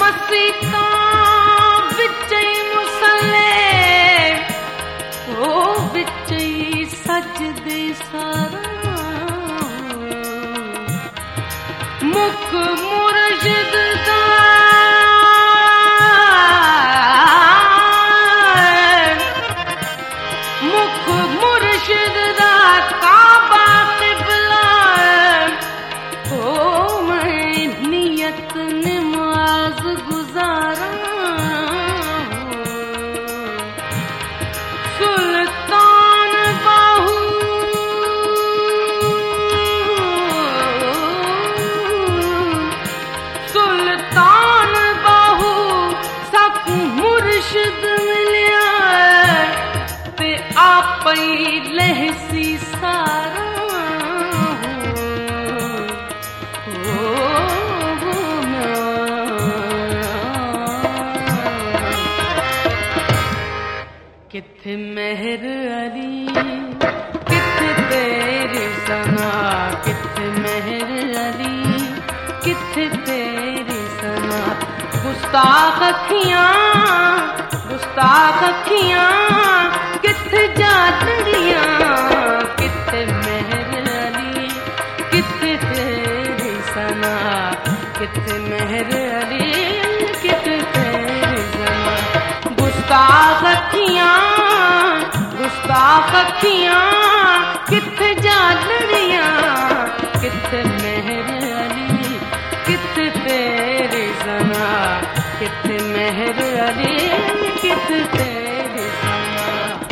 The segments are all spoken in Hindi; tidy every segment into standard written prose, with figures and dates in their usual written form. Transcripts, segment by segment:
मसीता विचई मुसले ओ विचई सजदे सारा मुख मुर्शिद दा मुख मुर्शिद दा काबा क़िबला ओ मैं नियत नमाज गुजारा सुल्तान बाहू सुल्तान बाहू सक मुर्शिद मिलिया ते आप ही लहसी सारा किथे मेहर अली किथे तेरी सना किथे मेहर अली किथे तेरी सना गुस्ताख अखियां किथे जातड़ियां किथे मेहर अली किथे तेरी सना किथे मेहर अली किथे तेरी सना गुस्ताख अखियां किथे जालड़ियां किथे मेहर अली किथे तेरी सना किथे मेहर अली किथे तेरी सना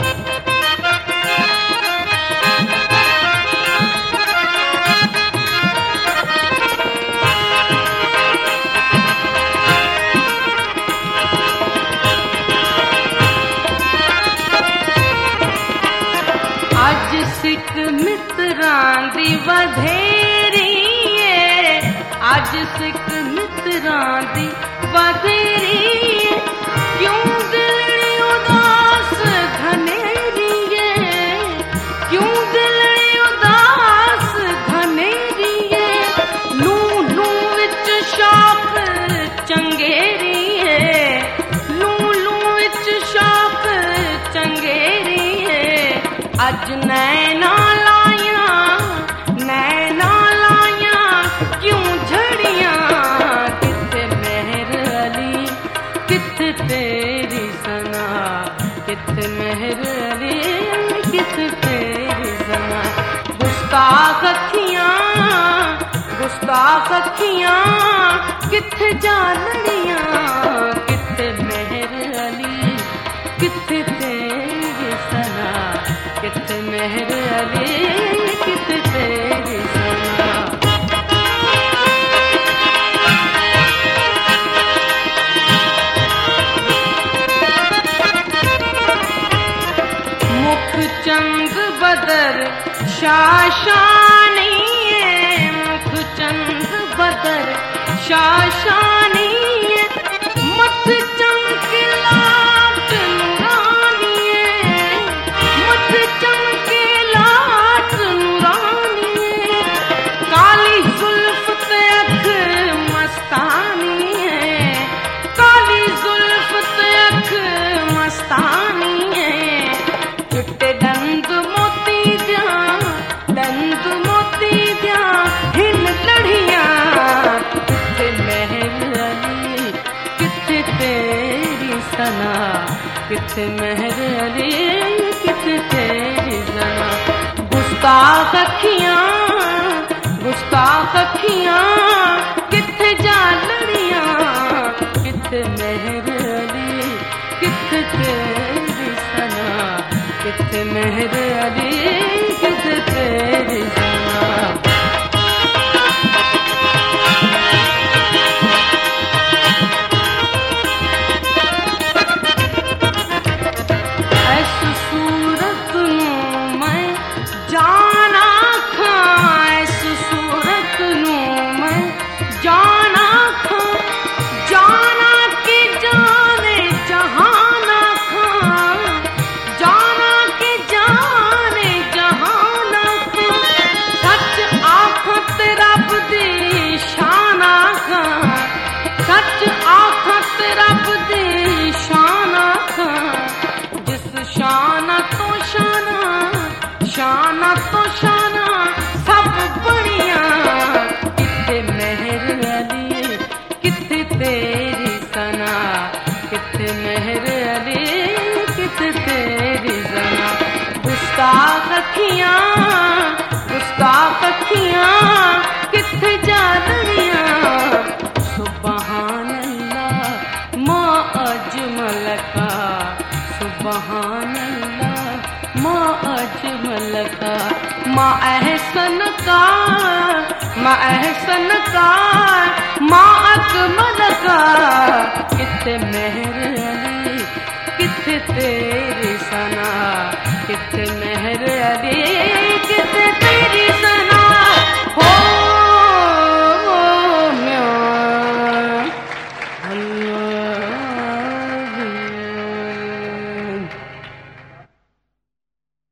अज सिख मित्रां दी वधेरी है अज सिख मित्रां दी वधेरी क्यों दिलड़ी उदास घनेरी है क्यों दिलड़ी उदास घनेरी है लू लू विच शौक चंगेरी है लू लू विच शौक चंगेरी अज नैना लाया क्यों झड़ियां किथे मेहर अली किथे तेरी सना किथे मेहर अली किथे तेरी सना गुस्ताख अखियां किथे जालड़ियां किथे मेहर अली किथे तेरी सना किथे मेहर अली किथे तेरी सना मुख चंद बदर शाशानी है मुख चंद बदर शाशानी है मत चमकिला किथे मेहर अली किथे तेरी सना गुस्ताख अखियां किथे जालड़ियां किथे मेहर अली किथे तेरी सना किथे मेहर अली किथे तेरी सना जाना के जाने अखियां गुस्ताख अखियां किथे जा लड़ियां सुभान अल्लाह मां अजमल का सुभान अल्लाह मां अजमल का मां अहसन का मां अहसन का मां अकमल का किथे मेहर अली किथे तेरी